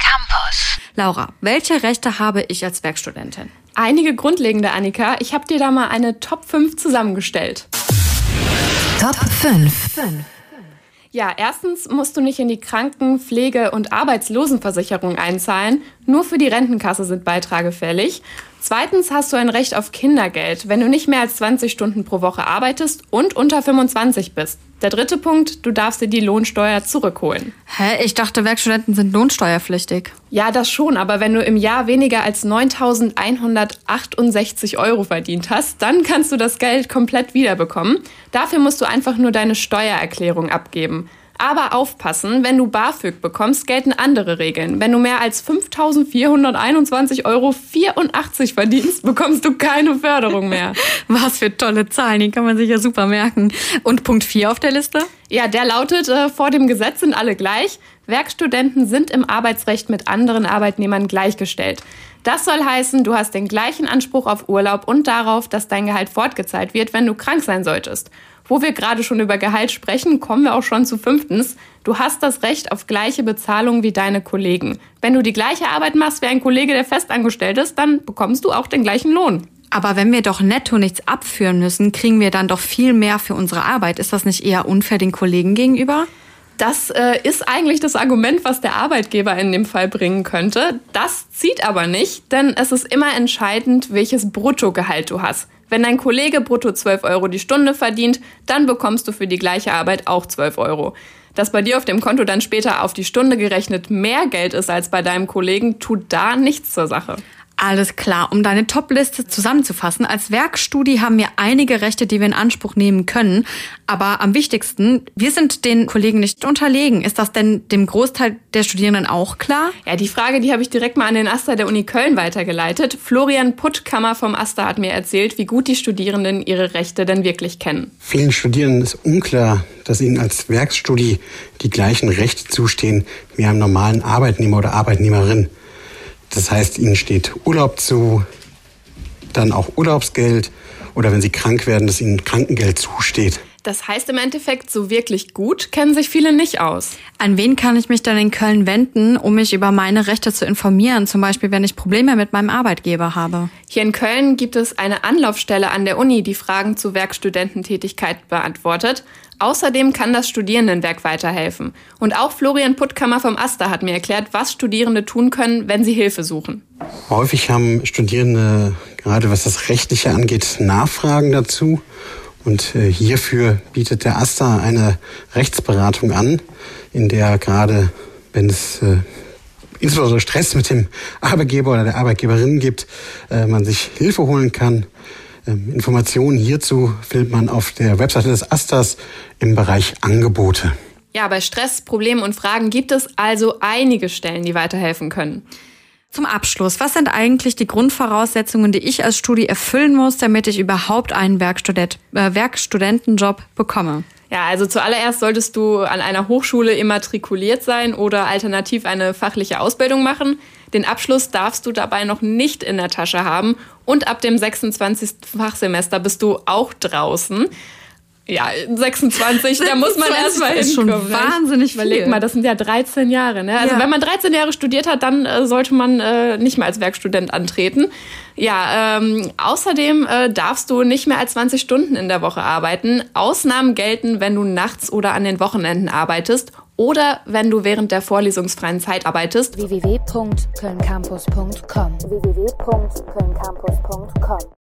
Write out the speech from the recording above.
Campus. Laura, welche Rechte habe ich als Werkstudentin? Einige grundlegende, Annika. Ich habe dir da mal eine Top 5 zusammengestellt. Top 5. Ja, erstens musst du nicht in die Kranken-, Pflege- und Arbeitslosenversicherung einzahlen. Nur für die Rentenkasse sind Beiträge fällig. Zweitens hast du ein Recht auf Kindergeld, wenn du nicht mehr als 20 Stunden pro Woche arbeitest und unter 25 bist. Der dritte Punkt, du darfst dir die Lohnsteuer zurückholen. Hä? Ich dachte, Werkstudenten sind lohnsteuerpflichtig. Ja, das schon, aber wenn du im Jahr weniger als 9.168 € verdient hast, dann kannst du das Geld komplett wiederbekommen. Dafür musst du einfach nur deine Steuererklärung abgeben. Aber aufpassen, wenn du BAföG bekommst, gelten andere Regeln. Wenn du mehr als 5.421,84 € verdienst, bekommst du keine Förderung mehr. Was für tolle Zahlen, die kann man sich ja super merken. Und Punkt 4 auf der Liste? Ja, der lautet, vor dem Gesetz sind alle gleich. Werkstudenten sind im Arbeitsrecht mit anderen Arbeitnehmern gleichgestellt. Das soll heißen, du hast den gleichen Anspruch auf Urlaub und darauf, dass dein Gehalt fortgezahlt wird, wenn du krank sein solltest. Wo wir gerade schon über Gehalt sprechen, kommen wir auch schon zu 5. Du hast das Recht auf gleiche Bezahlung wie deine Kollegen. Wenn du die gleiche Arbeit machst wie ein Kollege, der festangestellt ist, dann bekommst du auch den gleichen Lohn. Aber wenn wir doch netto nichts abführen müssen, kriegen wir dann doch viel mehr für unsere Arbeit. Ist das nicht eher unfair den Kollegen gegenüber? Das ist eigentlich das Argument, was der Arbeitgeber in dem Fall bringen könnte. Das zieht aber nicht, denn es ist immer entscheidend, welches Bruttogehalt du hast. Wenn dein Kollege brutto 12 € die Stunde verdient, dann bekommst du für die gleiche Arbeit auch 12 €. Dass bei dir auf dem Konto dann später auf die Stunde gerechnet mehr Geld ist als bei deinem Kollegen, tut da nichts zur Sache. Alles klar, um deine Top-Liste zusammenzufassen. Als Werkstudie haben wir einige Rechte, die wir in Anspruch nehmen können. Aber am wichtigsten, wir sind den Kollegen nicht unterlegen. Ist das denn dem Großteil der Studierenden auch klar? Ja, die Frage, die habe ich direkt mal an den AStA der Uni Köln weitergeleitet. Florian Puttkammer vom AStA hat mir erzählt, wie gut die Studierenden ihre Rechte denn wirklich kennen. Vielen Studierenden ist unklar, dass ihnen als Werkstudie die gleichen Rechte zustehen wie einem normalen Arbeitnehmer oder Arbeitnehmerin. Das heißt, ihnen steht Urlaub zu, dann auch Urlaubsgeld oder wenn sie krank werden, dass ihnen Krankengeld zusteht. Das heißt im Endeffekt, so wirklich gut kennen sich viele nicht aus. An wen kann ich mich dann in Köln wenden, um mich über meine Rechte zu informieren? Zum Beispiel, wenn ich Probleme mit meinem Arbeitgeber habe. Hier in Köln gibt es eine Anlaufstelle an der Uni, die Fragen zu Werkstudententätigkeit beantwortet. Außerdem kann das Studierendenwerk weiterhelfen. Und auch Florian Puttkammer vom AStA hat mir erklärt, was Studierende tun können, wenn sie Hilfe suchen. Häufig haben Studierende, gerade was das Rechtliche angeht, Nachfragen dazu. Und hierfür bietet der AStA eine Rechtsberatung an, in der gerade, wenn es insbesondere Stress mit dem Arbeitgeber oder der Arbeitgeberin gibt, man sich Hilfe holen kann. Informationen hierzu findet man auf der Webseite des AStAs im Bereich Angebote. Ja, bei Stress, Problemen und Fragen gibt es also einige Stellen, die weiterhelfen können. Zum Abschluss, was sind eigentlich die Grundvoraussetzungen, die ich als Studi erfüllen muss, damit ich überhaupt einen Werkstudentenjob bekomme? Ja, also zuallererst solltest du an einer Hochschule immatrikuliert sein oder alternativ eine fachliche Ausbildung machen. Den Abschluss darfst du dabei noch nicht in der Tasche haben und ab dem 26. Fachsemester bist du auch draußen. Ja, 26, da muss man erst mal hinkommen. Das ist schon wahnsinnig viel. Überleg mal, das sind ja 13 Jahre. Ne? Also wenn man 13 Jahre studiert hat, dann sollte man nicht mehr als Werkstudent antreten. Ja, außerdem darfst du nicht mehr als 20 Stunden in der Woche arbeiten. Ausnahmen gelten, wenn du nachts oder an den Wochenenden arbeitest oder wenn du während der vorlesungsfreien Zeit arbeitest. www.kölncampus.com